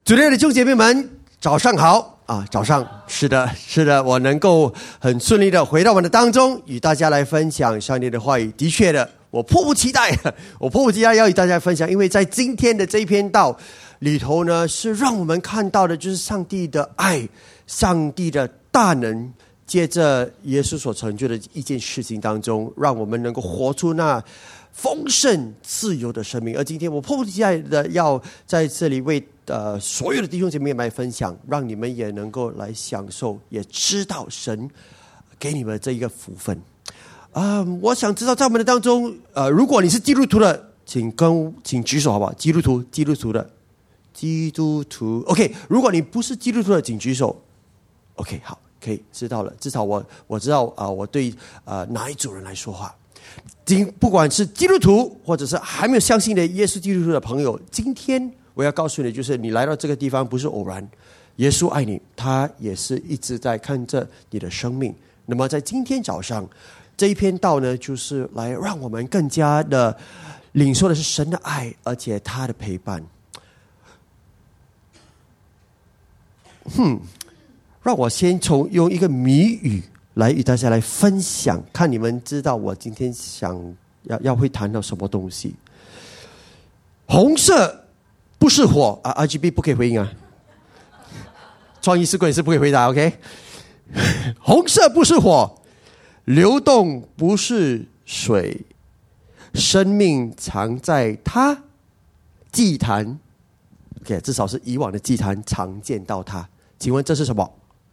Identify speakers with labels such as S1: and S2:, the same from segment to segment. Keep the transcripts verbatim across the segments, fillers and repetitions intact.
S1: 主内的弟兄姐妹们，早上好啊！早上，是的，是的，我能够很顺利的回到我们的当中，与大家来分享上帝的话语。的确的，我迫不及待，我迫不及待要与大家分享，因为在今天的这一篇道里头呢，是让我们看到的就是上帝的爱，上帝的大能，借着耶稣所成就的一件事情当中，让我们能够活出那丰盛自由的生命。而今天我迫不及待的要在这里为呃所有的弟兄姐妹来分享，让你们也能够来享受，也知道神给你们这一个福分啊、呃！我想知道在我们的当中，呃，如果你是基督徒的，请跟请举手好不好？基督徒，基督徒的，基督徒 ，OK。如果你不是基督徒的，请举手。OK， 好，可以知道了。至少我我知道啊、呃，我对呃哪一组人来说话。今不管是基督徒，或者是还没有相信的耶稣基督徒的朋友，今天我要告诉你，就是你来到这个地方不是偶然，耶稣爱你，他也是一直在看着你的生命。那么在今天早上这一篇道呢，就是来让我们更加的领受的是神的爱，而且他的陪伴。哼，让我先从用一个谜语来与大家来分享，看你们知道我今天想要要会谈到什么东西。红色不是火啊 ，R G B 不可以回应啊，创意事故也是不可以回答 ，OK？ 红色不是火，流动不是水，生命藏在它祭坛 ，OK， 至少是以往的祭坛常见到它。请问这是什么？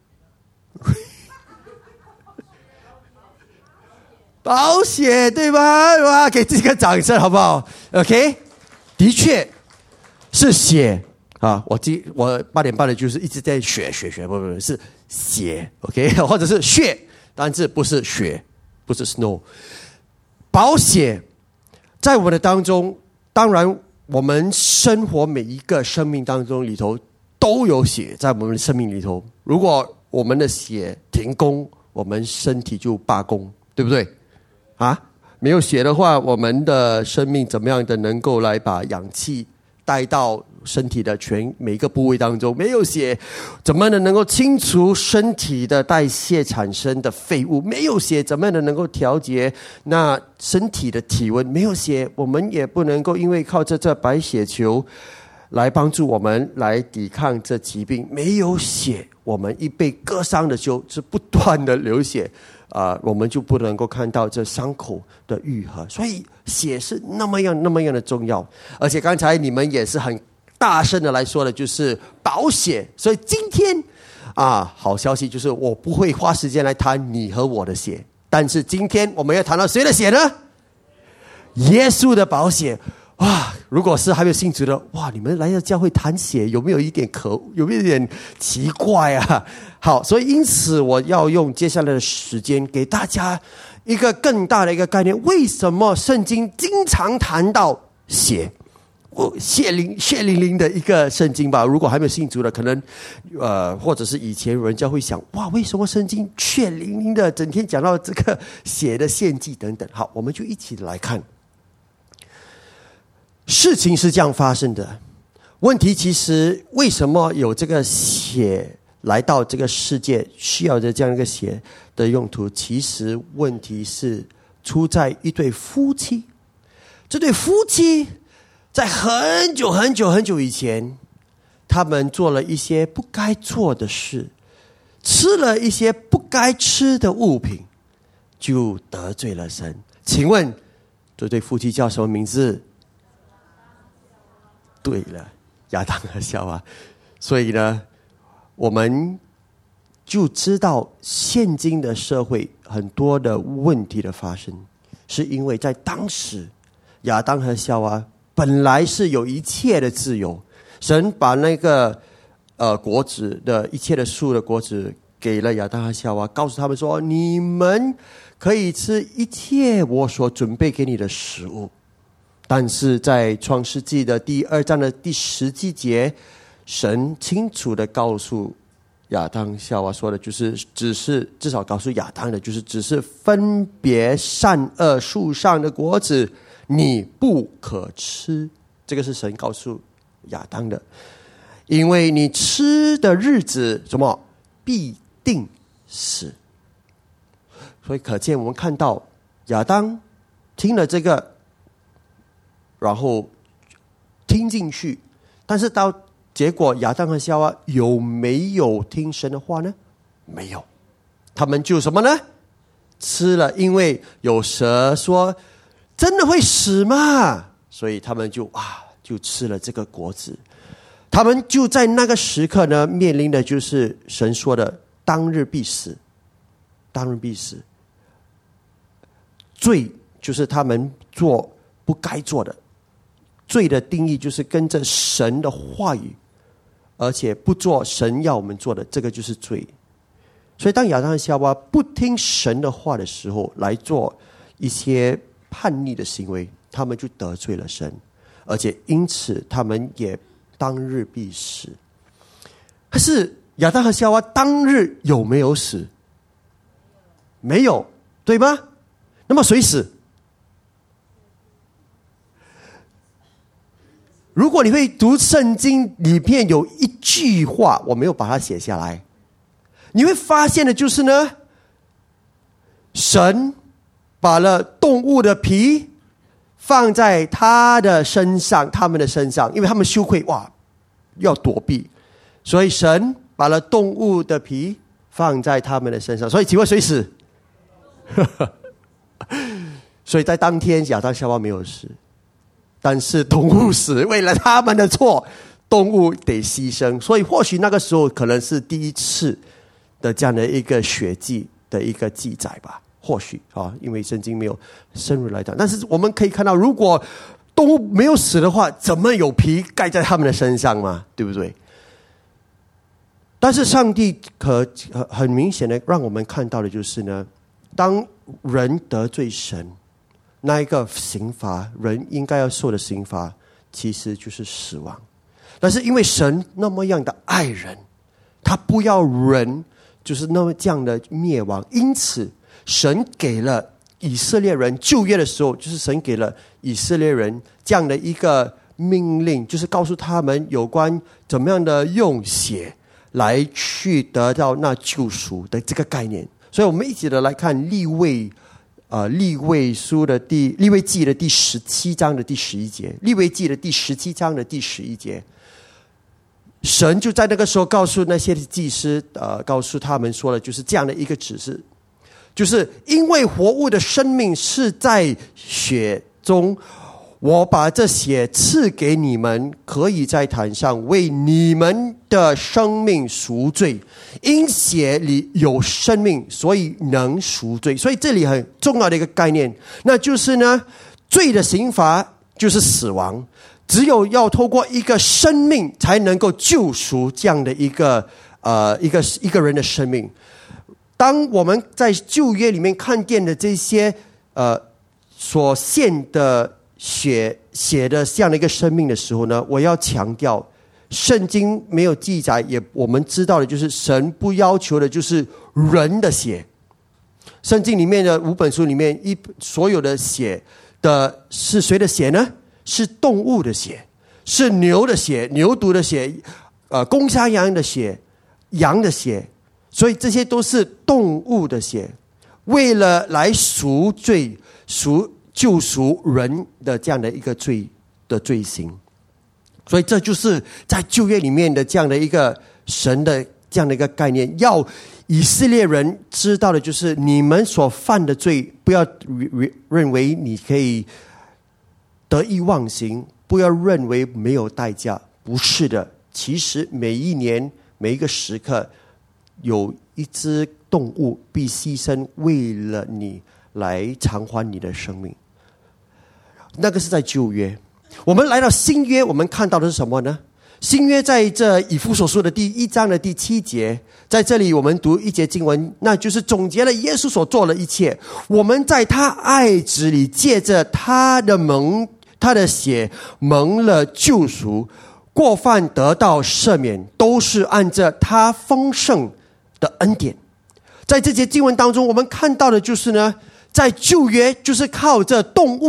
S1: 宝血，对吧？哇，给自己个掌声好不好 ？OK， 的确是血啊！我今我八点半的就是一直在血血血，不不不是血 ，OK， 或者是血，但是不是血，不是 snow。宝血在我们的当中，当然我们生活每一个生命当中里头都有血在我们的生命里头。如果我们的血停工，我们身体就罢工，对不对？啊，没有血的话，我们的生命怎么样的能够来把氧气带到身体的全每一个部位当中？没有血，怎么样的能够清除身体的代谢产生的废物？没有血，怎么样的能够调节那身体的体温？没有血，我们也不能够因为靠着这白血球来帮助我们来抵抗这疾病。没有血，我们一被割伤的时候是不断的流血。啊、呃，我们就不能够看到这伤口的愈合，所以血是那么样那么样的重要。而且刚才你们也是很大声的来说的，就是宝血。所以今天啊，好消息就是我不会花时间来谈你和我的血，但是今天我们要谈到谁的血呢？耶稣的宝血。哇，如果是还没有信主的，哇，你们来到教会谈血，有没有一点可，有没有一点奇怪啊？好，所以因此我要用接下来的时间给大家一个更大的一个概念：为什么圣经经常谈到血？我血淋血淋淋的一个圣经吧。如果还没有信主的，可能呃，或者是以前人家会想，哇，为什么圣经血淋淋的整天讲到这个血的献祭等等？好，我们就一起来看。事情是这样发生的，问题其实为什么有这个血来到这个世界，需要的这样一个血的用途？其实问题是出在一对夫妻。这对夫妻在很久很久很久以前，他们做了一些不该做的事，吃了一些不该吃的物品，就得罪了神。请问这对夫妻叫什么名字？对了，亚当和夏娃。所以呢，我们就知道现今的社会很多的问题的发生，是因为在当时亚当和夏娃本来是有一切的自由，神把那个呃果子的一切的树的果子给了亚当和夏娃，告诉他们说，你们可以吃一切我所准备给你的食物。但是在创世纪的第二章的第十七节，神清楚地告诉亚当夏娃说的就是，只是至少告诉亚当的就是，只是分别善恶树上的果子你不可吃。这个是神告诉亚当的。 因为你吃的日子什么必定死。所以可见我们看到亚当听了这个，然后听进去，但是到结果亚当和夏娃有没有听神的话呢？没有，他们就什么呢？吃了，因为有蛇说真的会死吗？所以他们就啊就吃了这个果子。他们就在那个时刻呢，面临的就是神说的当日必死，当日必死。罪就是他们做不该做的，罪的定义就是跟着神的话语，而且不做神要我们做的，这个就是罪。所以当亚当和夏娃不听神的话的时候，来做一些叛逆的行为，他们就得罪了神，而且因此他们也当日必死。可是亚当和夏娃当日有没有死？没有，对吗？那么谁死？如果你会读圣经里面有一句话，我没有把它写下来，你会发现的就是呢，神把了动物的皮放在他的身上，他们的身上，因为他们羞愧，哇，要躲避，所以神把了动物的皮放在他们的身上。所以请问谁死？所以在当天亚当夏娃没有死，但是动物死，为了他们的错，动物得牺牲。所以或许那个时候可能是第一次的这样的一个血祭的一个记载吧，或许啊，因为圣经没有深入来讲。但是我们可以看到，如果动物没有死的话，怎么有皮盖在他们的身上嘛？对不对？但是上帝可很明显的让我们看到的就是呢，当人得罪神，那一个刑罚，人应该要受的刑罚其实就是死亡。但是因为神那么样的爱人，他不要人就是那么这样的灭亡，因此神给了以色列人旧约的时候，就是神给了以色列人这样的一个命令，就是告诉他们有关怎么样的用血来去得到那救赎的这个概念。所以我们一起的来看利未呃，利未书的第利未记的第十七章的第十一节，利未记的第十七章的第十一节，神就在那个时候告诉那些祭司，呃，告诉他们说了，就是这样的一个指示，就是因为活物的生命是在血中，我把这血赐给你们，可以在坛上为你们的生命赎罪。因血里有生命，所以能赎罪。所以这里很重要的一个概念，那就是呢，罪的刑罚就是死亡，只有要透过一个生命才能够救赎这样的一个呃一个一个人的生命。当我们在旧约里面看见的这些呃所献的血血的这样的一个生命的时候呢，我要强调，圣经没有记载，也我们知道的就是神不要求的就是人的血。圣经里面的五本书里面，一所有的血的是谁的血呢？是动物的血，是牛的血，牛犊的血，呃，公山羊的血，羊的血，所以这些都是动物的血，为了来赎罪、赎救赎人的这样的一个罪的罪行。所以这就是在旧约里面的这样的一个神的这样的一个概念，要以色列人知道的就是你们所犯的罪，不要认为你可以得意忘形，不要认为没有代价，不是的，其实每一年每一个时刻有一只动物必牺牲，为了你来偿还你的生命。那个是在旧约。我们来到新约，我们看到的是什么呢？新约在这以弗所书的第一章的第七节，在这里我们读一节经文，那就是总结了耶稣所做的一切。我们在他爱子里，借着他的蒙他的血蒙了救赎，过犯得到赦免，都是按着他丰盛的恩典。在这节经文当中，我们看到的就是呢，在旧约就是靠着动物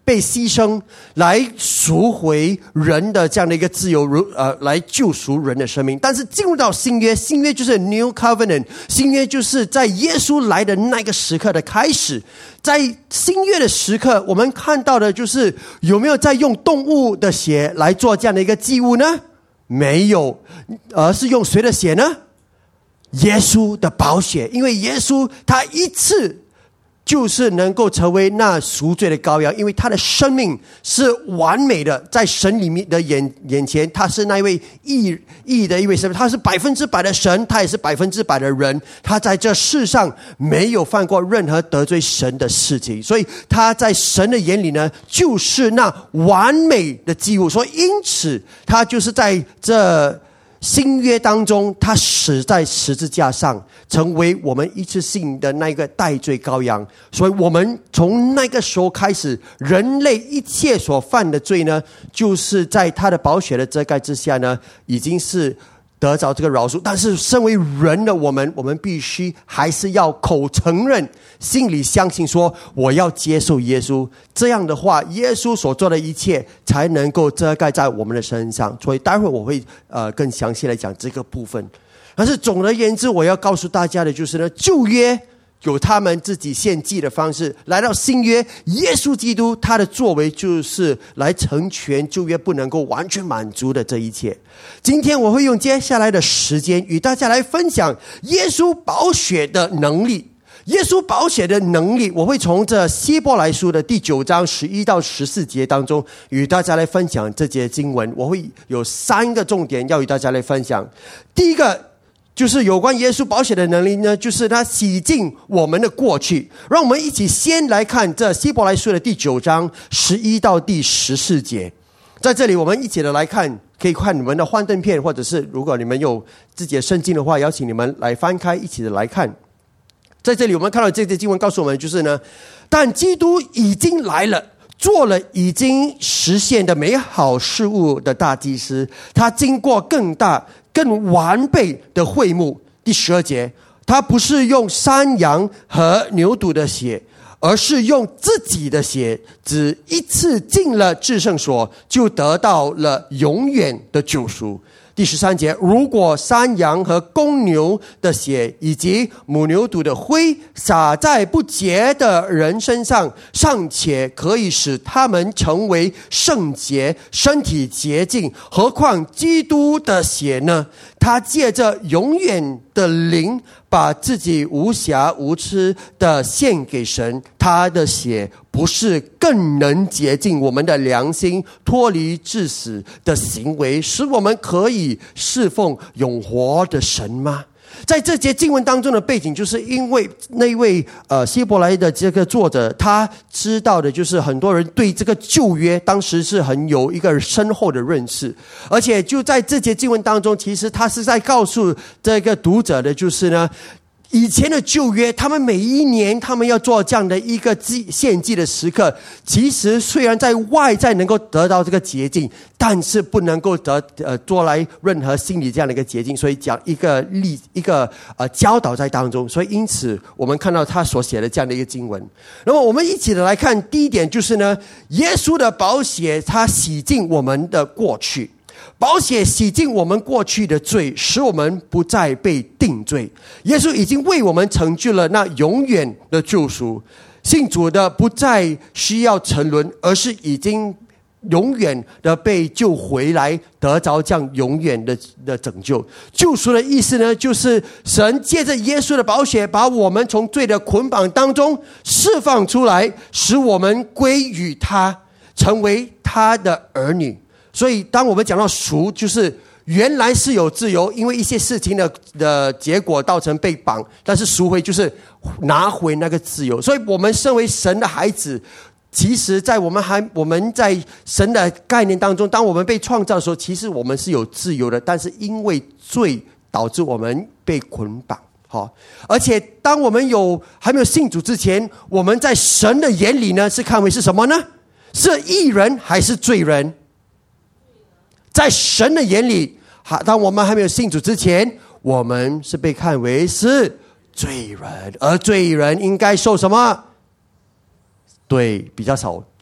S1: 被牺牲来赎回人的这样的一个自由，呃，来救赎人的生命。但是进入到新约，新约就是 New Covenant， 新约就是在耶稣来的那个时刻的开始。在新约的时刻，我们看到的就是有没有在用动物的血来做这样的一个祭物呢？没有，而是用谁的血呢？耶稣的宝血。因为耶稣他一次就是能够成为那赎罪的羔羊，因为他的生命是完美的，在神里面的眼眼前，他是那一位义义的一位神，他是百分之百的神，他也是百分之百的人，他在这世上没有犯过任何得罪神的事情，所以他在神的眼里呢，就是那完美的祭物。所以因此他就是在这新约当中，他死在十字架上，成为我们一次性的那个代罪羔羊。所以我们从那个时候开始，人类一切所犯的罪呢，就是在他的宝血的遮盖之下呢，已经是得着这个饶恕。但是身为人的我们，我们必须还是要口承认，心里相信说我要接受耶稣，这样的话耶稣所做的一切才能够遮盖在我们的身上。所以待会我会呃更详细来讲这个部分。但是总而言之，我要告诉大家的就是呢，旧约有他们自己献祭的方式，来到新约，耶稣基督他的作为就是来成全旧约不能够完全满足的这一切。今天我会用接下来的时间与大家来分享耶稣宝血的能力。耶稣宝血的能力，我会从这希伯来书的第九章十一到十四节当中与大家来分享这节经文。我会有三个重点要与大家来分享。第一个就是有关耶稣宝血的能力呢，就是他洗净我们的过去。让我们一起先来看这希伯来书的第九章十一到第十四节。在这里我们一起的来看，可以看你们的幻灯片，或者是如果你们有自己的圣经的话，邀请你们来翻开一起的来看。在这里我们看到这节经文告诉我们，就是呢，但基督已经来了，做了已经实现的美好事物的大祭司，他经过更大更完备的会幕。第十二节，他不是用山羊和牛犊的血，而是用自己的血，只一次进了至圣所，就得到了永远的救赎。第十三节，如果山羊和公牛的血以及母牛犊的灰洒在不洁的人身上，尚且可以使他们成为圣洁，身体洁净，何况基督的血呢？他借着永远的灵，把自己无瑕无疵的献给神，他的血不是更能洁净我们的良心，脱离致死的行为，使我们可以侍奉永活的神吗？在这节经文当中的背景，就是因为那位呃希伯来的这个作者，他知道的就是很多人对这个旧约当时是很有一个深厚的认识，而且就在这节经文当中，其实他是在告诉这个读者的就是呢，以前的旧约，他们每一年他们要做这样的一个献祭的时刻，其实虽然在外在能够得到这个洁净，但是不能够得呃做来任何心理这样的一个洁净，所以讲一个例一个呃教导在当中。所以因此我们看到他所写的这样的一个经文。那么我们一起的来看，第一点就是呢，耶稣的宝血他洗净我们的过去。宝血洗净我们过去的罪，使我们不再被定罪。耶稣已经为我们成就了那永远的救赎，信主的不再需要沉沦，而是已经永远的被救回来，得着这样永远的的拯救。救赎的意思呢，就是神借着耶稣的宝血，把我们从罪的捆绑当中释放出来，使我们归于他，成为他的儿女。所以当我们讲到赎，就是原来是有自由，因为一些事情的的结果造成被绑，但是赎回就是拿回那个自由。所以我们身为神的孩子，其实在我们还我们在神的概念当中，当我们被创造的时候，其实我们是有自由的，但是因为罪导致我们被捆绑。好，而且当我们有还没有信主之前，我们在神的眼里呢，是看为是什么呢？是义人还是罪人？在神的眼里，当我们还没有信主之前，我们是被看为是罪人，而罪人应该受什么？对，比较少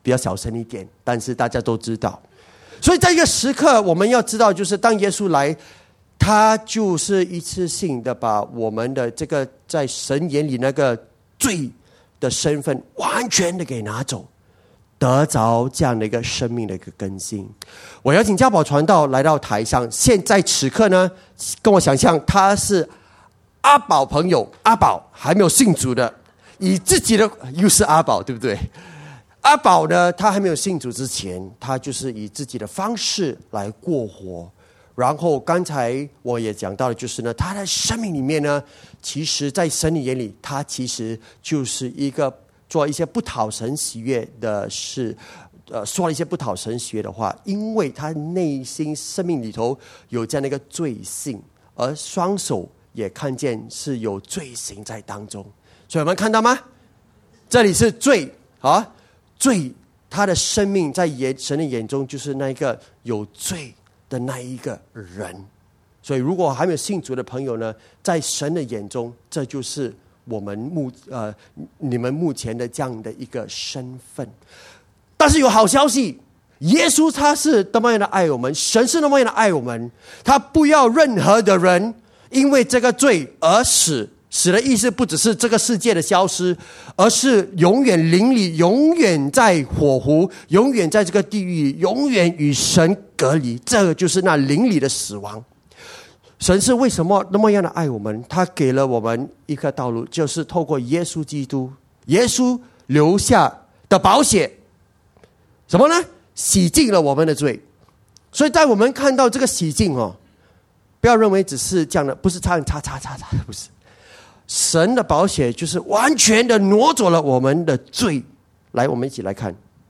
S1: 比较小声一点，但是大家都知道。所以在一个时刻，我们要知道，就是当耶稣来，他就是一次性的把我们的这个在神眼里那个罪的身份完全的给拿走，得着这样的一个生命的一个更新。我邀请家宝传道来到台上，现在此刻呢，跟我想象他是阿宝朋友，阿宝还没有信主的，以自己的又是阿宝，对不对？阿宝呢，他还没有信主之前，他就是以自己的方式来过活。然后刚才我也讲到的就是呢，他的生命里面呢，其实在神的眼里，他其实就是一个做一些不讨神喜悦的事，呃，说了一些不讨神喜悦的话，因为他内心生命里头有这样的一个罪性，而双手也看见是有罪行在当中。所以我们看到吗？这里是罪啊，罪，他的生命在眼神的眼中就是那一个有罪的那一个人。所以如果还没有信主的朋友呢，在神的眼中，这就是我们目呃你们目前的这样的一个身份。但是有好消息，耶稣他是那么样的爱我们，神是那么样的爱我们，他不要任何的人因为这个罪而死。死的意思不只是这个世界的消失，而是永远淋漓，永远在火湖，永远在这个地狱，永远与神隔离。这个就是那淋漓的死亡。神是为什么那么样的爱我们？他给了我们一个道路，就是透过耶稣基督，耶稣留下的宝血，什么呢？洗净了我们的罪。所以在我们看到这个洗净哦，不要认为只是这样的，不是擦擦擦擦擦，不是。神的宝血就是完全的挪走了我们的罪。来，我们一起来看。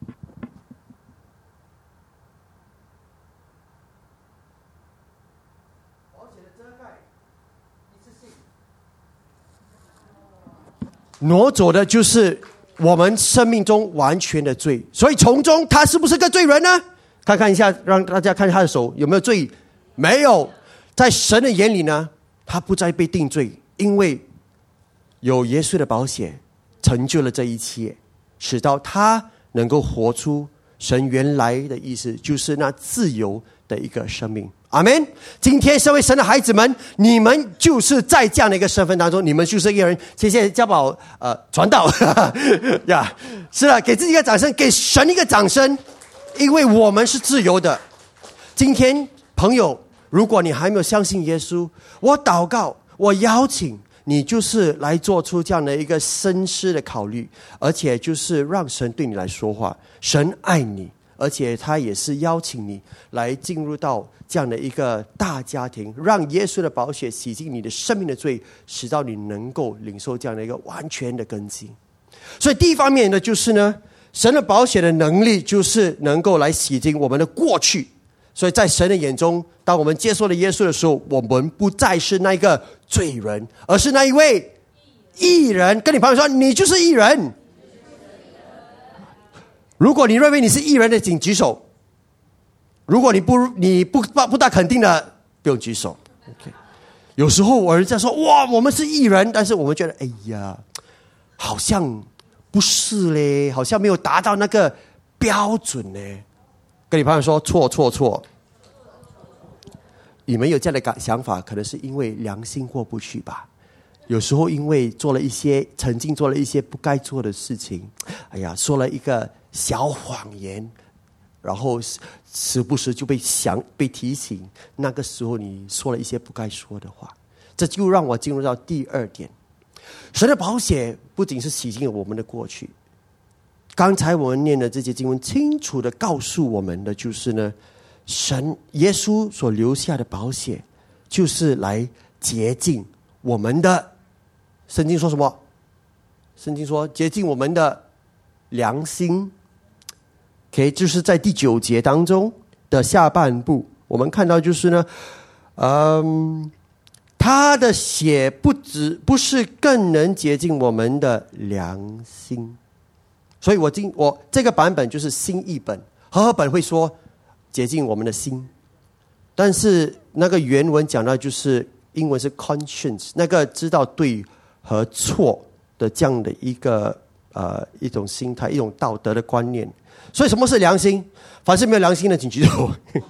S1: 宝血的遮盖，一次性挪走的就是我们生命中完全的罪。所以从中他是不是个罪人呢？看看一下，让大家看他的手有没有罪？没有。在神的眼里呢，他不再被定罪，因为有耶稣的宝血成就了这一切，使到他能够活出神原来的意思，就是那自由的一个生命。阿们。今天身为神的孩子们，你们就是在这样的一个身份当中，你们就是一个人。谢谢家宝呃传道呀，是了，给自己一个掌声，给神一个掌声，因为我们是自由的。今天朋友，如果你还没有相信耶稣，我祷告，我邀请你就是来做出这样的一个深思的考虑，而且就是让神对你来说话。神爱你，而且他也是邀请你来进入到这样的一个大家庭，让耶稣的宝血洗净你的生命的罪，使到你能够领受这样的一个完全的更新。所以第一方面呢，就是呢，神的宝血的能力就是能够来洗净我们的过去。所以在神的眼中，当我们接受了耶稣的时候，我们不再是那一个罪人，而是那一位义人。跟你朋友说，你就是义人。如果你认为你是义人的，请举手。如果你不你不不大肯定的，不用举手。Okay. 有时候我人家说哇，我们是义人，但是我们觉得哎呀，好像不是嘞，好像没有达到那个标准嘞。跟你朋友说错错错，你们有这样的想法，可能是因为良心过不去吧。有时候因为做了一些曾经做了一些不该做的事情，哎呀，说了一个小谎言，然后时不时就被想被提醒，那个时候你说了一些不该说的话。这就让我进入到第二点，神的宝血不仅是洗净了我们的过去。刚才我们念的这些经文清楚的告诉我们的就是呢，神耶稣所留下的宝血就是来洁净我们的。圣经说什么？圣经说洁净我们的良心。OK， 就是在第九节当中的下半部，我们看到就是呢，嗯，他的血不止不是更能洁净我们的良心。所以我今我这个版本就是新译本，和合本会说洁净我们的心，但是那个原文讲到就是英文是 conscience， 那个知道对和错的这样的一个呃一种心态，一种道德的观念。 所以什么是良心？凡是没有良心的请举手。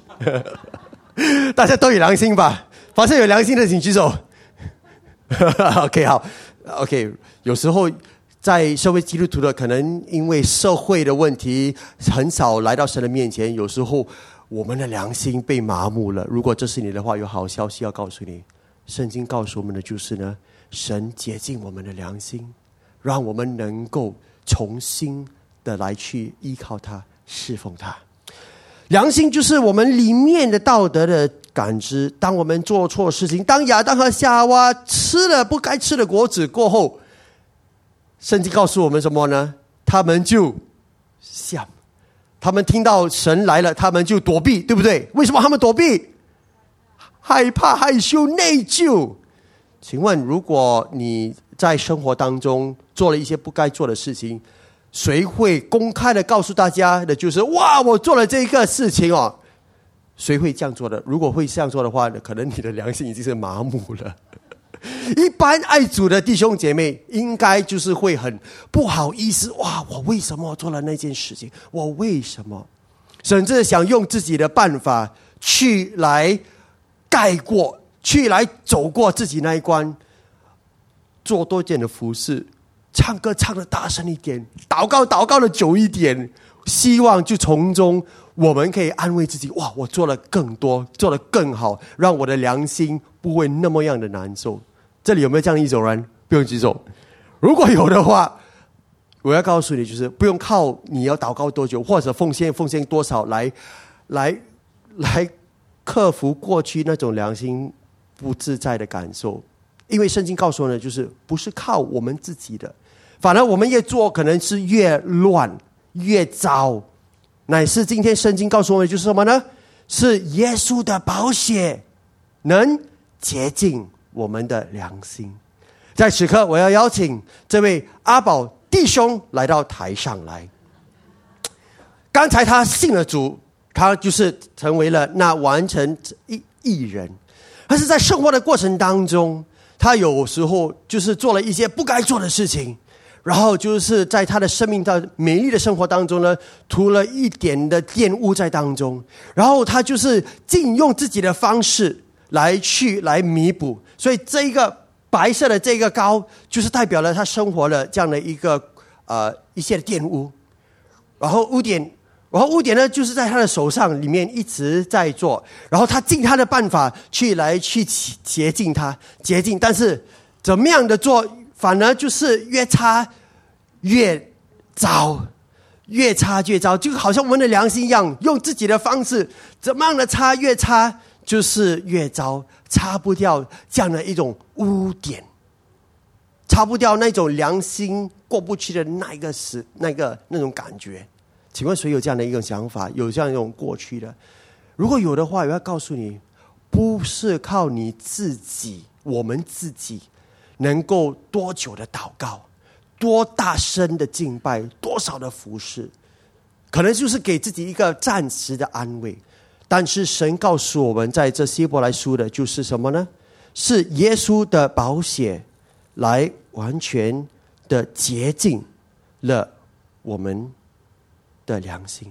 S1: 大家都有良心吧？凡是有良心的请举手。OK 好 OK 有时候在社会基督徒的可能因为社会的问题很少来到神的面前，有时候我们的良心被麻木了。如果这是你的话，有好消息要告诉你，圣经告诉我们的就是呢，神洁净我们的良心，让我们能够重新的来去依靠他，侍奉他。良心就是我们里面的道德的感知。当我们做错事情，当亚当和夏娃吃了不该吃的果子过后，圣经告诉我们什么呢？他们就想，他们听到神来了，他们就躲避，对不对？为什么他们躲避？害怕、害羞、内疚。请问，如果你在生活当中做了一些不该做的事情，谁会公开的告诉大家的就是哇，我做了这个事情哦？谁会这样做的？如果会这样做的话，可能你的良心已经是麻木了。一般爱主的弟兄姐妹应该就是会很不好意思，哇，我为什么做了那件事情？我为什么？甚至想用自己的办法去来盖过，去来走过自己那一关，做多件的服事，唱歌唱得大声一点，祷告祷告的久一点，希望就从中我们可以安慰自己，哇，我做了更多，做得更好，让我的良心不会那么样的难受。这里有没有这样一种人？不用举手。如果有的话，我要告诉你，就是不用靠你要祷告多久，或者奉献奉献多少来来来克服过去那种良心不自在的感受。因为圣经告诉我呢，就是不是靠我们自己的，反而我们越做可能是越乱越糟，乃是今天圣经告诉我们就是什么呢？是耶稣的宝血能洁净我们的良心。在此刻，我要邀请这位阿宝弟兄来到台上来。刚才他信了主，他就是成为了那完成一艺人，但是在生活的过程当中，他有时候就是做了一些不该做的事情，然后就是在他的生命的美丽的生活当中呢，涂了一点的玷污在当中，然后他就是尽用自己的方式来去来弥补。所以这一个白色的这个膏，就是代表了他生活了这样的一个呃一些的玷污，然后污点。然后污点呢，就是在他的手上里面一直在做，然后他尽他的办法去来去洁净他，洁净，但是怎么样的做，反而就是越擦越糟，越擦越糟，就好像我们的良心一样，用自己的方式，怎么样的擦越擦就是越糟，擦不掉这样的一种污点，擦不掉那种良心过不去的那一个时那个那种感觉。请问谁有这样的一个想法，有这样一种过去的？如果有的话，我要告诉你，不是靠你自己，我们自己能够多久的祷告，多大声的敬拜，多少的服事，可能就是给自己一个暂时的安慰。但是神告诉我们，在这希伯来书的就是什么呢？是耶稣的宝血来完全的洁净了我们的良心。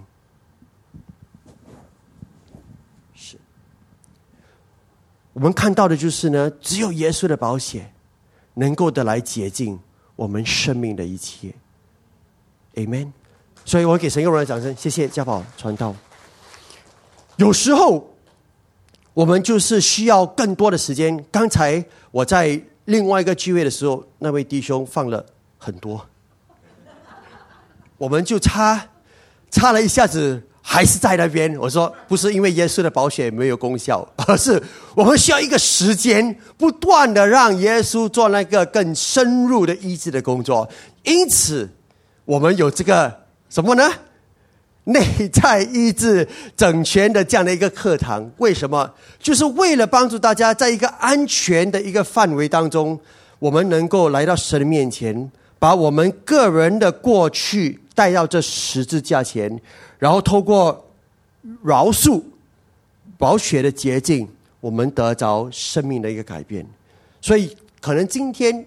S1: 是我们看到的就是呢，只有耶稣的宝血能够的来洁净我们生命的一切。 Amen。 所以我给神一个荣耀掌声。谢谢家宝传道。有时候我们就是需要更多的时间。刚才我在另外一个聚会的时候，那位弟兄放了很多，我们就差差了一下子还是在那边。我说不是因为耶稣的宝血没有功效，而是我们需要一个时间，不断的让耶稣做那个更深入的医治的工作。因此我们有这个什么呢？内在医治整全的这样的一个课堂。为什么？就是为了帮助大家在一个安全的一个范围当中，我们能够来到神的面前，把我们个人的过去带到这十字架前，然后透过饶恕、宝血的洁净，我们得着生命的一个改变。所以可能今天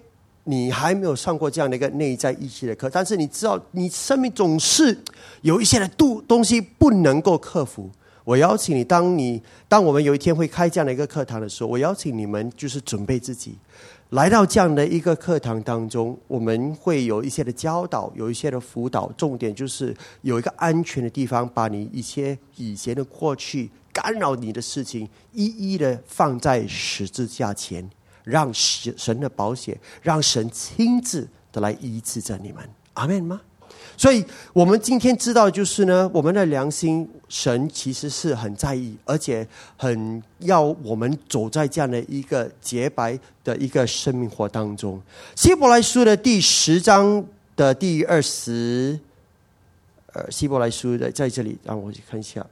S1: 你还没有上过这样的一个内在意识的课，但是你知道你生命总是有一些的东西不能够克服。我邀请你，当你当我们有一天会开这样的一个课堂的时候，我邀请你们就是准备自己来到这样的一个课堂当中，我们会有一些的教导，有一些的辅导，重点就是有一个安全的地方，把你一些以前的过去干扰你的事情一一的放在十字架前，让神的宝血，让神亲自的来医治着你们。阿们吗？所以我们今天知道就是呢，我们的良心神其实是很在意，而且很要我们走在这样的一个洁白的一个生命活当中。希伯来书的第十章的第二十呃，希伯来书的在这里让我去看一下。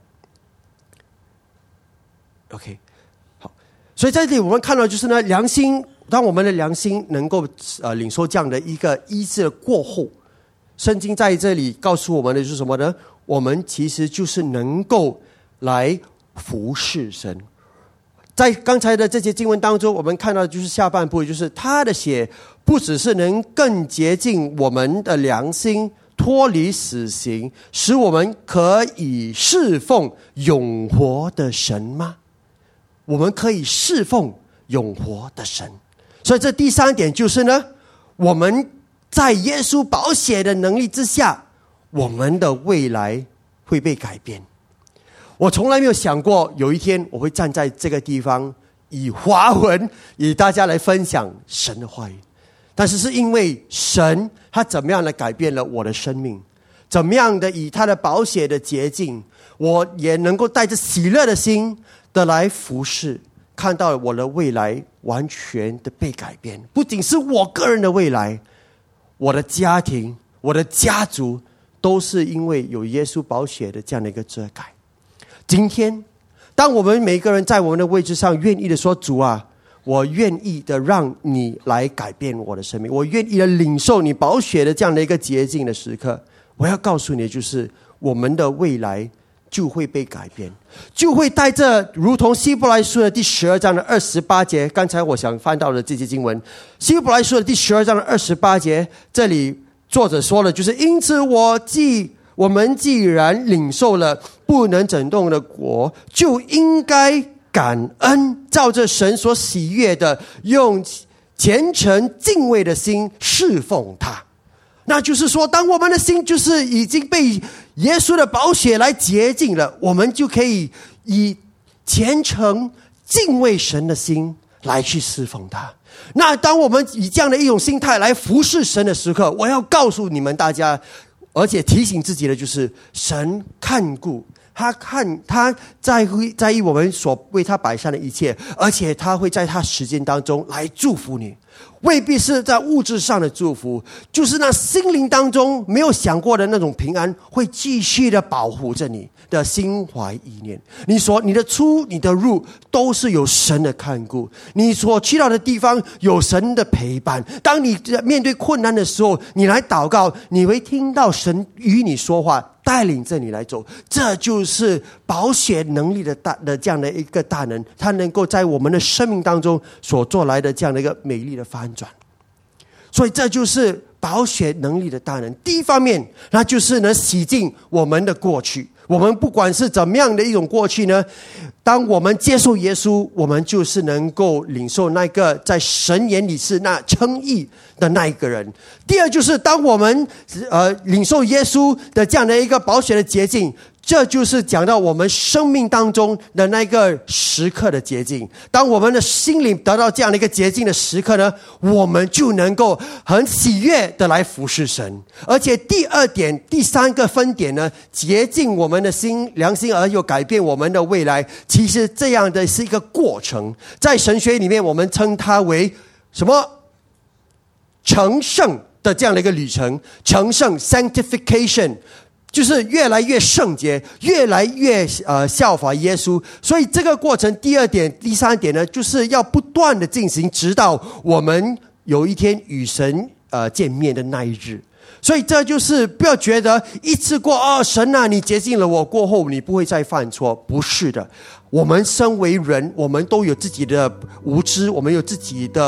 S1: OK， 好，所以在这里我们看到就是呢，良心，当我们的良心能够呃领受这样的一个医治的过后，圣经在这里告诉我们的是什么呢？我们其实就是能够来服侍神。在刚才的这些经文当中，我们看到的就是下半部，就是他的血不只是能更洁净我们的良心，脱离死刑，使我们可以侍奉永活的神吗？我们可以侍奉永活的神。所以这第三点就是呢，我们在耶稣宝血的能力之下，我们的未来会被改变。我从来没有想过有一天我会站在这个地方，以华文与大家来分享神的话语，但是是因为神他怎么样的改变了我的生命，怎么样的以他的宝血的洁净，我也能够带着喜乐的心的来服侍，看到我的未来完全的被改变。不仅是我个人的未来，我的家庭，我的家族，都是因为有耶稣宝血的这样的一个遮盖。今天当我们每个人在我们的位置上愿意的说，主啊，我愿意的让你来改变我的生命，我愿意的领受你宝血的这样的一个洁净的时刻，我要告诉你，就是我们的未来就会被改变，就会带着如同希伯来书的第十二章的二十八节，刚才我想翻到的这些经文，希伯来书的第十二章的二十八节，这里作者说了，就是因此我既我们既然领受了不能震动的国，就应该感恩，照着神所喜悦的，用虔诚敬畏的心侍奉他。那就是说，当我们的心就是已经被耶稣的宝血来洁净了，我们就可以以虔诚敬畏神的心来去侍奉他。那当我们以这样的一种心态来服侍神的时刻，我要告诉你们大家，而且提醒自己的就是，神看顾，他看他在乎在意我们所为他摆上的一切，而且他会在他时间当中来祝福你。未必是在物质上的祝福，就是那心灵当中没有想过的那种平安，会继续的保护着你的心怀意念。你所你的出你的入都是有神的看顾，你所去到的地方有神的陪伴。当你面对困难的时候，你来祷告，你会听到神与你说话，带领着你来走。这就是宝血能力的大的这样的一个大能，它能够在我们的生命当中所做来的这样的一个美丽的翻转。所以这就是宝血能力的大能。第一方面，那就是能洗净我们的过去。我们不管是怎么样的一种过去呢，当我们接受耶稣，我们就是能够领受那个在神眼里是那称义的那一个人。第二就是当我们呃领受耶稣的这样的一个宝血的洁净，这就是讲到我们生命当中的那个时刻的洁净。当我们的心灵得到这样的一个洁净的时刻呢，我们就能够很喜悦的来服侍神。而且第二点，第三个分点呢，洁净我们的心良心，而又改变我们的未来，其实这样的是一个过程。在神学里面，我们称它为什么？成圣的这样的一个旅程。成圣 sanctification，就是越来越圣洁，越来越呃效法耶稣。所以这个过程，第二点、第三点呢，就是要不断的进行，直到我们有一天与神呃见面的那一日。所以这就是不要觉得一次过哦，神啊，你洁净了我过后，你不会再犯错。不是的，我们身为人，我们都有自己的无知，我们有自己的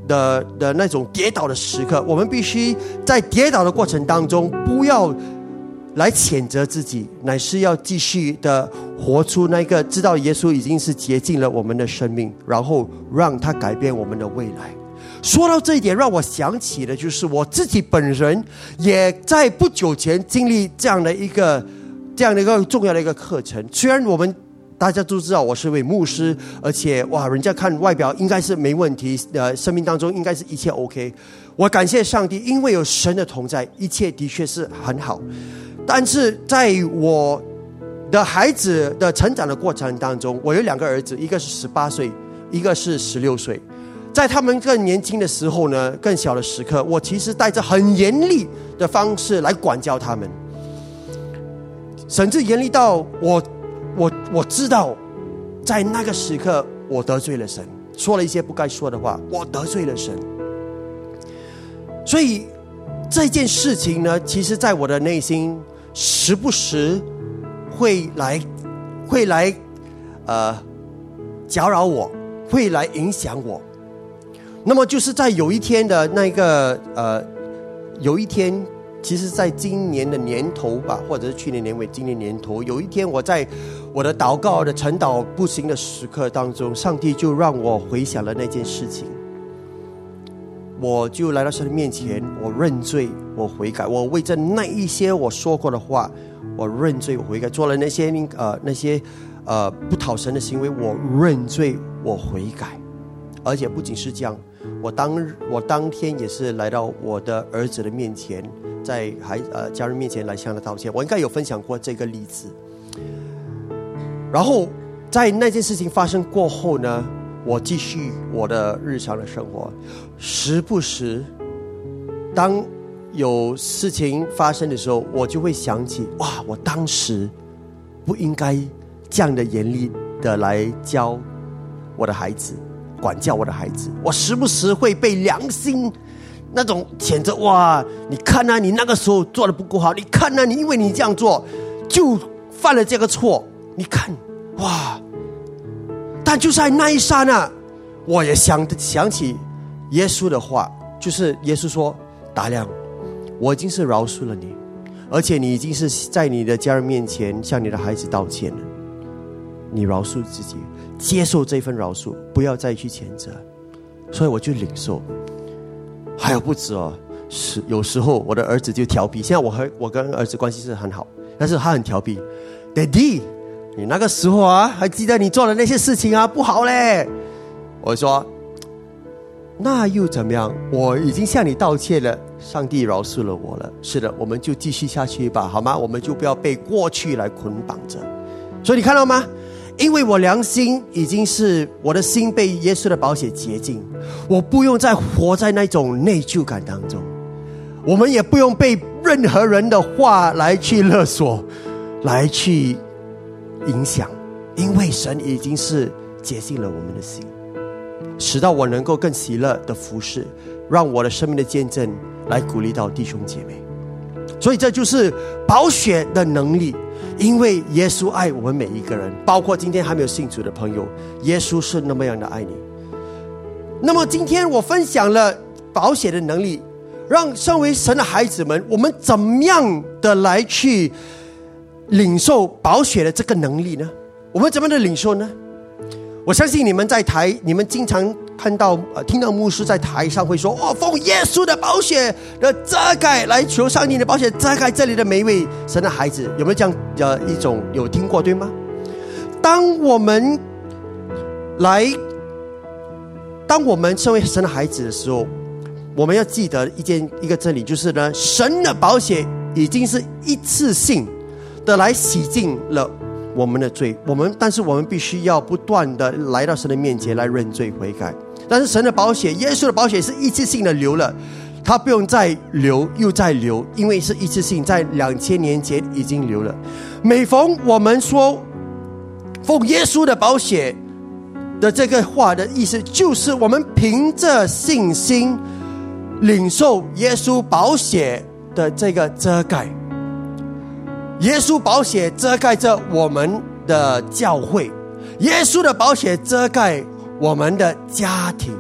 S1: 的的那种跌倒的时刻，我们必须在跌倒的过程当中，不要来谴责自己，乃是要继续的活出那个知道耶稣已经是洁净了我们的生命，然后让他改变我们的未来。说到这一点，让我想起的就是我自己本人也在不久前经历这样的一个这样的一个重要的一个课程。虽然我们大家都知道我是位牧师，而且哇，人家看外表应该是没问题，呃，生命当中应该是一切 OK。我感谢上帝，因为有神的同在，一切的确是很好。但是在我的孩子的成长的过程当中，我有两个儿子，一个是十八岁，一个是十六岁。在他们更年轻的时候呢，更小的时刻，我其实带着很严厉的方式来管教他们，甚至严厉到我我我知道在那个时刻我得罪了神，说了一些不该说的话，我得罪了神。所以这件事情呢，其实在我的内心时不时会来会来呃搅扰我，会来影响我。那么就是在有一天的那个呃有一天，其实在今年的年头吧，或者是去年年尾今年年头，有一天我在我的祷告的晨祷步行的时刻当中，上帝就让我回想了那件事情。我就来到神的面前，我认罪，我悔改，我为着那一些我说过的话，我认罪，我悔改，做了那些呃那些呃不讨神的行为，我认罪，我悔改。而且不仅是这样，我当我当天也是来到我的儿子的面前，在孩呃家人面前来向他道歉。我应该有分享过这个例子。然后在那件事情发生过后呢，我继续我的日常的生活，时不时当有事情发生的时候，我就会想起，哇，我当时不应该这样的严厉的来教我的孩子，管教我的孩子。我时不时会被良心那种谴责，哇，你看啊，你那个时候做得不够好，你看啊，你因为你这样做就犯了这个错，你看，哇。但就在那一刹那，我也想想起耶稣的话，就是耶稣说，达亮，我已经是饶恕了你，而且你已经是在你的家人面前向你的孩子道歉了，你饶恕自己，接受这份饶恕，不要再去谴责。所以我就领受。还有不止哦，是有时候我的儿子就调皮，现在我和我跟儿子关系是很好，但是他很调皮。Daddy， 你那个时候啊，还记得你做的那些事情啊，不好嘞。我说，那又怎么样？我已经向你道歉了，上帝饶恕了我了。是的，我们就继续下去吧，好吗？我们就不要被过去来捆绑着。所以你看到吗？因为我良心已经是我的心被耶稣的宝血洁净，我不用再活在那种内疚感当中，我们也不用被任何人的话来去勒索，来去影响，因为神已经是洁净了我们的心，使到我能够更喜乐的服侍，让我的生命的见证来鼓励到弟兄姐妹。所以这就是宝血的能力，因为耶稣爱我们每一个人，包括今天还没有信主的朋友，耶稣是那么样的爱你。那么今天我分享了宝血的能力，让身为神的孩子们，我们怎么样的来去领受宝血的这个能力呢？我们怎么样的领受呢？我相信你们在台，你们经常看到、呃、听到牧师在台上会说，哦，奉耶稣的宝血的遮盖来求上帝的宝血遮盖这里的每一位神的孩子，有没有这样的一种有听过，对吗？当我们来当我们身为神的孩子的时候，我们要记得一件一个真理，就是呢，神的宝血已经是一次性的来洗净了我们的罪，我们但是我们必须要不断的来到神的面前来认罪悔改。但是神的宝血，耶稣的宝血是一次性的流了，他不用再流又再流，因为是一次性，在两千年前已经流了。每逢我们说奉耶稣的宝血的这个话的意思，就是我们凭着信心领受耶稣宝血的这个遮盖。耶稣宝血遮盖着我们的教会，耶稣的宝血遮盖我们的家庭，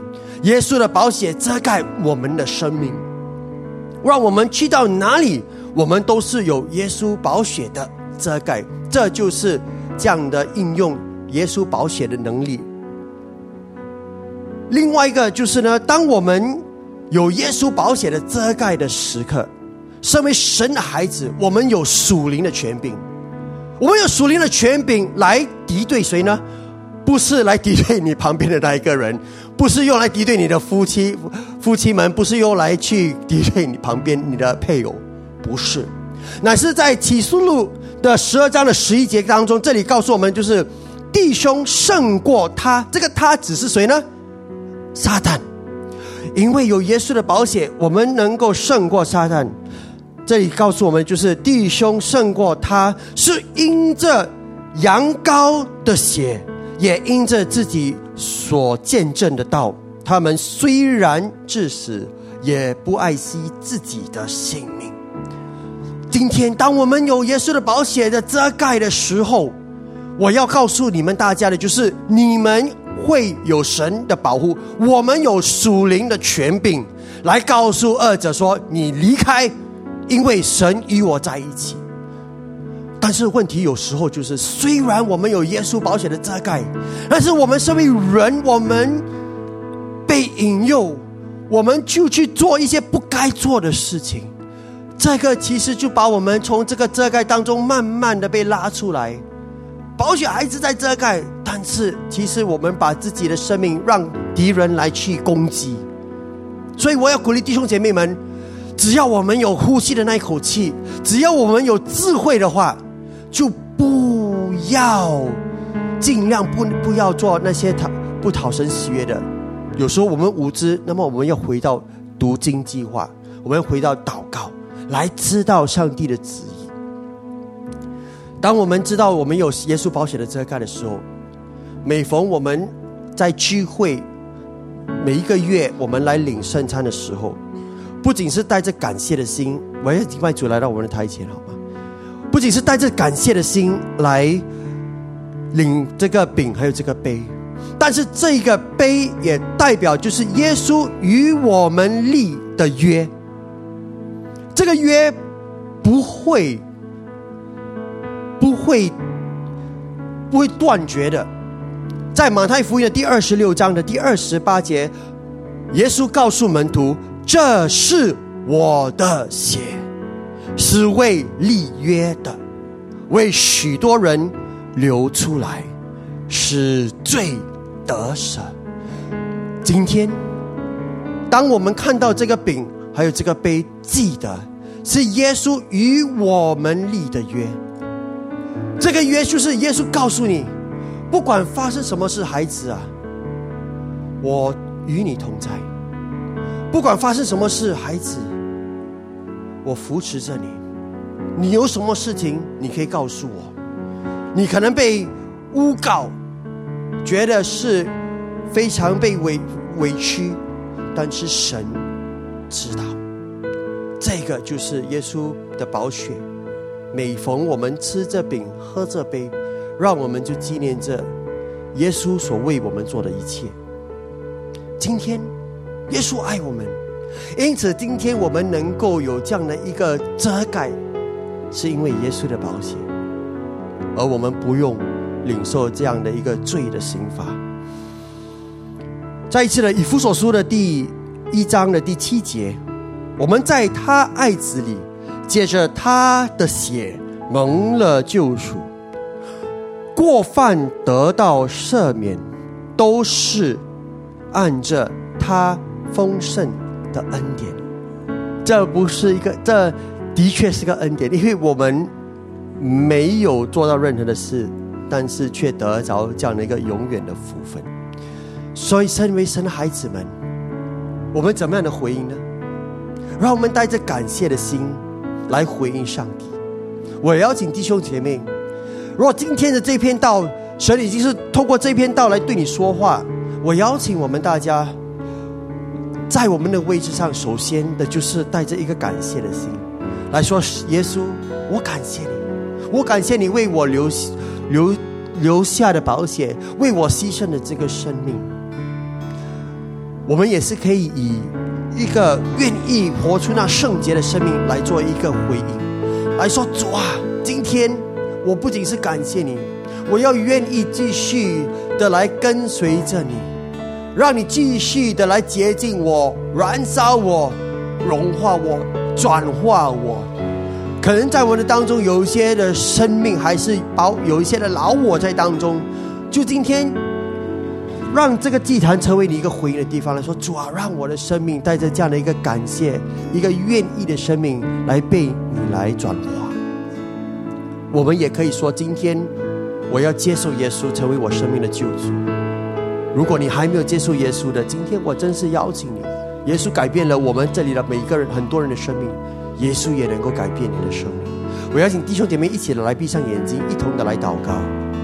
S1: 耶稣的宝血遮盖我们的生命，让我们去到哪里，我们都是有耶稣宝血的遮盖。这就是这样的应用耶稣宝血的能力。另外一个就是呢，当我们有耶稣宝血的遮盖的时刻，身为神的孩子，我们有属灵的权柄。我们有属灵的权柄来敌对谁呢？不是来敌对你旁边的那一个人，不是用来敌对你的夫妻夫妻们，不是用来去敌对你旁边你的配偶，不是，乃是在启示录的十二章的十一节当中，这里告诉我们，就是弟兄胜过他。这个他指是谁呢？撒旦。因为有耶稣的宝血，我们能够胜过撒旦。这里告诉我们，就是弟兄胜过他，是因着羊羔的血，也因着自己所见证的道。他们虽然至死，也不爱惜自己的性命。今天当我们有耶稣的宝血的遮盖的时候，我要告诉你们大家的就是，你们会有神的保护，我们有属灵的权柄来告诉恶者说，你离开，因为神与我在一起。但是问题有时候就是，虽然我们有耶稣宝血的遮盖，但是我们身为人，我们被引诱，我们就去做一些不该做的事情。这个其实就把我们从这个遮盖当中慢慢的被拉出来。宝血还是在遮盖，但是其实我们把自己的生命让敌人来去攻击。所以我要鼓励弟兄姐妹们，只要我们有呼吸的那一口气，只要我们有智慧的话，就不要尽量不不要做那些讨不讨神喜悦的。有时候我们无知，那么我们要回到读经计划，我们要回到祷告，来知道上帝的旨意。当我们知道我们有耶稣宝血的遮盖的时候，每逢我们在聚会，每一个月我们来领圣餐的时候，不仅是带着感谢的心，我要敬拜主来到我们的台前好吗？不仅是带着感谢的心来领这个饼还有这个杯，但是这个杯也代表就是耶稣与我们立的约。这个约不会不会不会断绝的。在马太福音的第二十六章的第二十八节，耶稣告诉门徒，这是我的血，是为立约的，为许多人流出来，使罪得赦。今天当我们看到这个饼还有这个杯，记得是耶稣与我们立的约。这个约就是耶稣告诉你，不管发生什么事，孩子啊，我与你同在。不管发生什么事，孩子，我扶持着你。你有什么事情你可以告诉我。你可能被诬告，觉得是非常被 委, 委屈，但是神知道。这个就是耶稣的宝血。每逢我们吃这饼喝这杯，让我们就纪念着耶稣所为我们做的一切。今天耶稣爱我们，因此今天我们能够有这样的一个遮盖，是因为耶稣的宝血，而我们不用领受这样的一个罪的刑罚。再一次的以弗所书的第一章的第七节，我们在他爱子里，借着他的血蒙了救赎，过犯得到赦免，都是按着他丰盛的恩典。这不是一个，这的确是个恩典，因为我们没有做到任何的事，但是却得着这样的一个永远的福分。所以身为神的孩子们，我们怎么样的回应呢？让我们带着感谢的心来回应上帝。我邀请弟兄姐妹，如果今天的这篇道，神已经是透过这篇道来对你说话，我邀请我们大家在我们的位置上，首先的就是带着一个感谢的心来说，耶稣，我感谢你，我感谢你为我留留留下的宝血，为我牺牲的这个生命。 我们也是可以以一个愿意活出那圣洁的生命来做一个回应，来说主啊，今天我不仅是感谢你，我要愿意继续的来跟随着你，让你继续的来洁净我，燃烧我，融化我，转化我。可能在我的当中有一些的生命还是保有一些的老我在当中，就今天让这个祭坛成为你一个回应的地方来说，主啊，让我的生命带着这样的一个感谢，一个愿意的生命来被你来转化。我们也可以说，今天我要接受耶稣成为我生命的救主。如果你还没有接受耶稣的，今天我真是邀请你，耶稣改变了我们这里的每一个人，很多人的生命，耶稣也能够改变你的生命。我邀请弟兄姐妹一起的来闭上眼睛，一同的来祷告。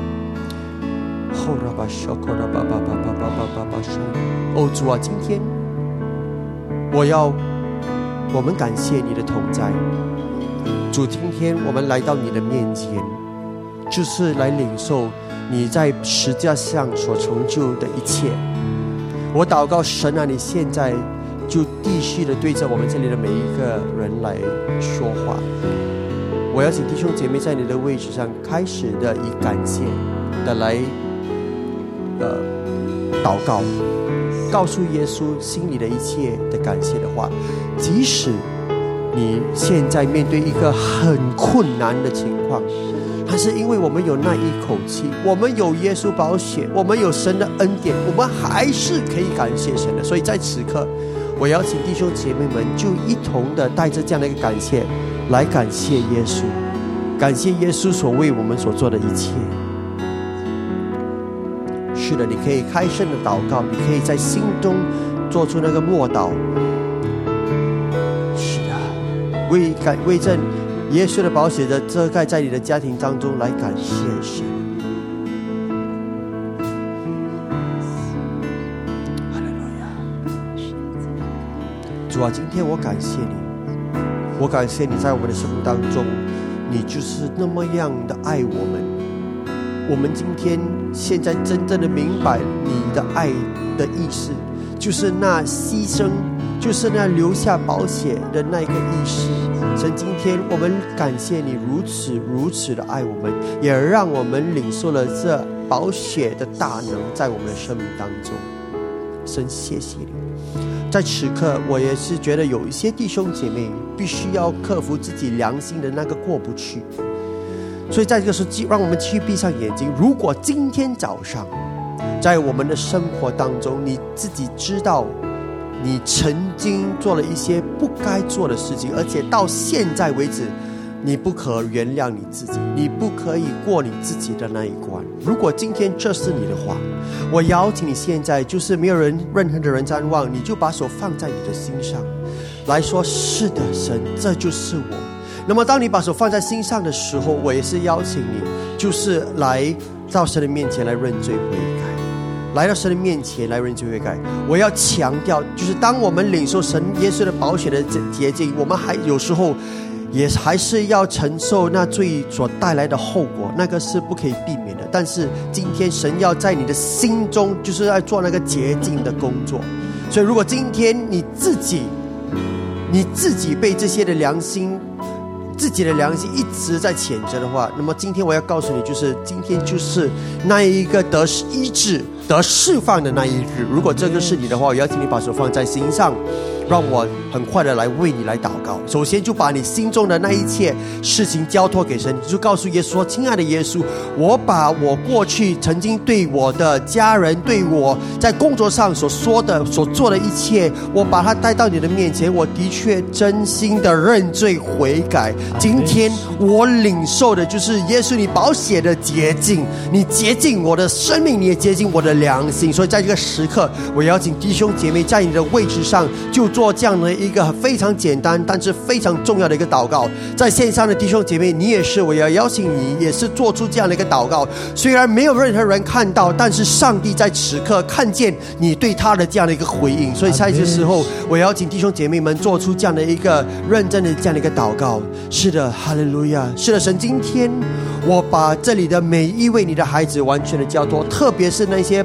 S1: 哦，主啊，今天我要我们感谢你的同在。主，今天我们来到你的面前，就是来领受你在十字架上所成就的一切。我祷告神啊，你现在就继续的对着我们这里的每一个人来说话。我邀请弟兄姐妹在你的位置上开始的以感谢的来呃祷告，告诉耶稣心里的一切的感谢的话。即使你现在面对一个很困难的情况，但是因为我们有那一口气，我们有耶稣宝血，我们有神的恩典，我们还是可以感谢神的。所以在此刻，我邀请弟兄姐妹们就一同的带着这样的一个感谢来感谢耶稣，感谢耶稣所为我们所做的一切。是的，你可以开声的祷告，你可以在心中做出那个默祷。是的，为感为证耶稣的宝血的遮盖在你的家庭当中来感谢神。哈利路亚！主啊，今天我感谢你，我感谢你在我们的生命当中，你就是那么样的爱我们。我们今天现在真正的明白你的爱的意思，就是那牺牲，就是那留下宝血的那个意思。神，今天我们感谢你如此如此的爱我们，也让我们领受了这宝血的大能在我们的生命当中。神，谢谢你。在此刻，我也是觉得有一些弟兄姐妹必须要克服自己良心的那个过不去，所以在这个时候，让我们继续闭上眼睛。如果今天早上在我们的生活当中，你自己知道你曾经做了一些不该做的事情，而且到现在为止你不可原谅你自己，你不可以过你自己的那一关。如果今天这是你的话，我邀请你现在就是没有人任何的人瞻望，你就把手放在你的心上来说，是的，神，这就是我。那么当你把手放在心上的时候，我也是邀请你就是来到神的面前来认罪悔改，来到神的面前来认罪悔改。我要强调，就是当我们领受神耶稣的宝血的洁净，我们还有时候也还是要承受那罪所带来的后果，那个是不可以避免的。但是今天神要在你的心中就是在做那个洁净的工作。所以如果今天你自己你自己被这些的良心自己的良心一直在谴责的话，那么今天我要告诉你，就是今天就是那一个得医治得释放的那一日。如果这个是你的话，我邀请你把手放在心上，让我很快的来为你来祷告。首先就把你心中的那一切事情交托给神，你就告诉耶稣说，亲爱的耶稣，我把我过去曾经对我的家人，对我在工作上所说的所做的一切，我把它带到你的面前。我的确真心的认罪悔改。今天我领受的就是耶稣你宝血的洁净，你洁净我的生命，你也洁净我的良心。所以在这个时刻，我邀请弟兄姐妹在你的位置上就做这样的一个非常简单但是非常重要的一个祷告。在线上的弟兄姐妹，你也是，我要邀请你也是做出这样的一个祷告。虽然没有任何人看到，但是上帝在此刻看见你对他的这样的一个回应。所以在这个时候，我邀请弟兄姐妹们做出这样的一个认真的这样的一个祷告。是的，哈利路亚。是的，神，今天我把这里的每一位你的孩子完全的交托，特别是那些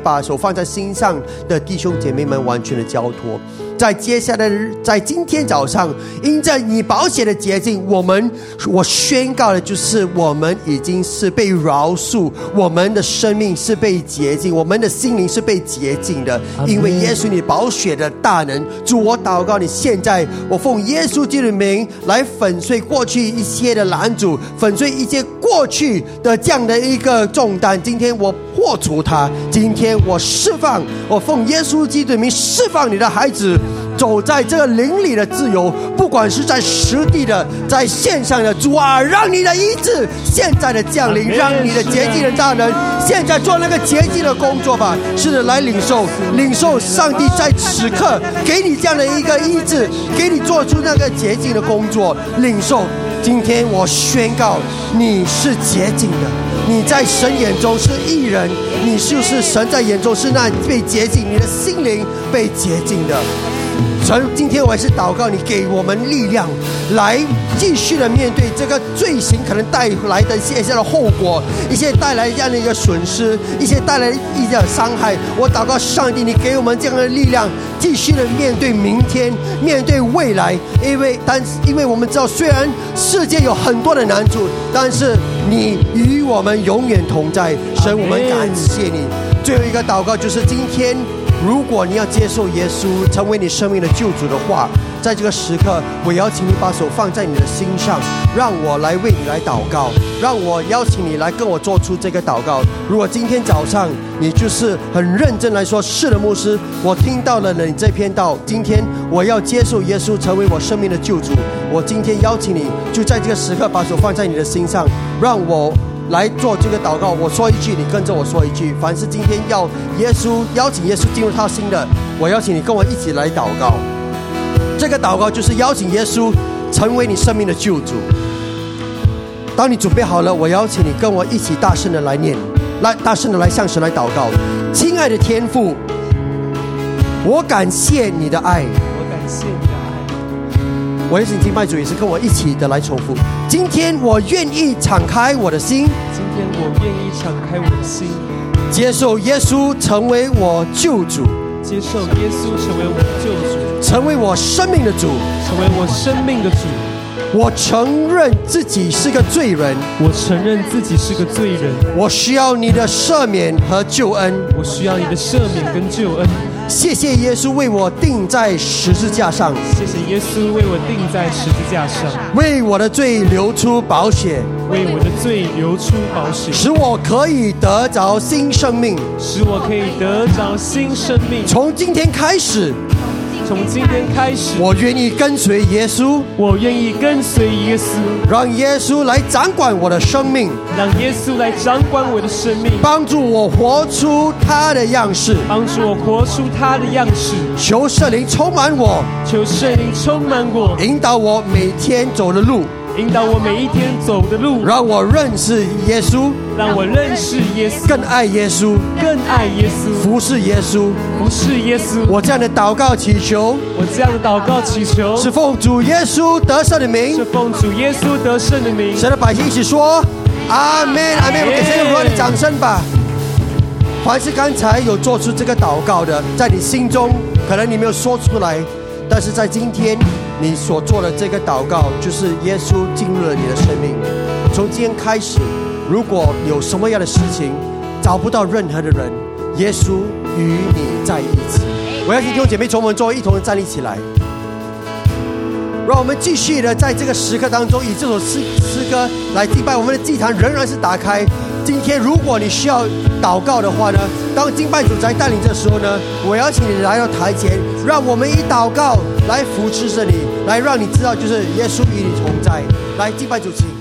S1: 把手放在心上的弟兄姐妹们完全的交托。在接下来的在今天早上，因着你宝血的洁净，我们我宣告的就是我们已经是被饶恕，我们的生命是被洁净，我们的心灵是被洁净的，因为耶稣你宝血的大能。主，我祷告你现在，我奉耶稣基督的名来粉碎过去一些的拦阻，粉碎一些过去的这样的一个重担。今天我破除它，今天我释放，我奉耶稣基督的名释放你的孩子走在这个灵里的自由，不管是在实地的在线上的。主啊，让你的医治现在的降临，让你的洁净的大能现在做那个洁净的工作吧。是的，来领受领受上帝在此刻给你这样的一个医治，给你做出那个洁净的工作。领受，今天我宣告你是洁净的，你在神眼中是义人，你就是神在眼中是那被洁净，你的心灵被洁净的。神，今天我还是祷告你给我们力量，来继续的面对这个罪行可能带来的一些的后果，一些带来这样的一个损失，一些带来一些的伤害。我祷告上帝，你给我们这样的力量，继续的面对明天，面对未来。因为但因为我们知道，虽然世界有很多的难处，但是你与我们永远同在。神，我们感谢你。最后一个祷告就是今天，如果你要接受耶稣成为你生命的救主的话，在这个时刻，我邀请你把手放在你的心上，让我来为你来祷告，让我邀请你来跟我做出这个祷告。如果今天早上你就是很认真来说，是的，牧师，我听到了你这篇道，今天我要接受耶稣成为我生命的救主，我今天邀请你就在这个时刻把手放在你的心上，让我来做这个祷告。我说一句，你跟着我说一句。凡是今天要耶稣邀请耶稣进入他心的，我邀请你跟我一起来祷告。这个祷告就是邀请耶稣成为你生命的救主。当你准备好了，我邀请你跟我一起大声的来念，来大声的来向神来祷告。亲爱的天父，我感谢你的爱，
S2: 我感谢你的爱。
S1: 我邀请敬拜主也是跟我一起的来重复。今天我愿意敞开我的心，
S2: 今天我愿意敞开我的心，
S1: 接受耶稣成为我救主，
S2: 接受耶稣成为我的救主，
S1: 成为我生命的主，
S2: 成为我生命的主。
S1: 我承认自己是个罪人，
S2: 我承认自己是个罪人，
S1: 我需要你的赦免和救恩，
S2: 我需要你的赦免跟救恩。
S1: 谢谢耶稣为我钉在十字架上，
S2: 谢谢耶稣为我钉在十字架上，
S1: 为我的罪流出宝血，
S2: 为我的罪流出宝血，
S1: 使我可以得着新生命，
S2: 使我可以得着新生命。
S1: 从今天开始，
S2: 从今天开始，
S1: 我愿意跟随耶稣，
S2: 我愿意跟随耶稣，
S1: 让耶稣来掌管我的生命，
S2: 让耶稣来掌管我的生命，
S1: 帮助我活出他的样式，
S2: 帮助我活出他的样式。
S1: 求圣灵充满我，
S2: 求圣灵充满我，
S1: 引导我每天走的路，
S2: 引导我每一天走的路，
S1: 让我认识耶稣，
S2: 让我认识耶稣，
S1: 更爱耶稣，
S2: 更爱耶稣，
S1: 服侍耶稣，
S2: 服侍耶稣。
S1: 我这样的祷告祈求，
S2: 我这样的祷告祈求，
S1: 是奉主耶稣得胜的名，
S2: 是奉主耶稣得胜的名。
S1: 神的百姓一起说阿们阿们。我给神荣耀的掌声吧。凡是刚才有做出这个祷告的，在你心中可能你没有说出来，但是在今天你所做的这个祷告，就是耶稣进入了你的生命。从今天开始，如果有什么样的事情找不到任何的人，耶稣与你在一起。我要请弟兄姐妹从我们座位一同的站立起来，让我们继续的在这个时刻当中，以这首诗诗歌来敬拜。我们的祭坛仍然是打开。今天如果你需要祷告的话呢，当敬拜主在带领的时候呢，我邀请你来到台前，让我们以祷告来扶持着你，来让你知道就是耶稣与你同在。来，敬拜主，请。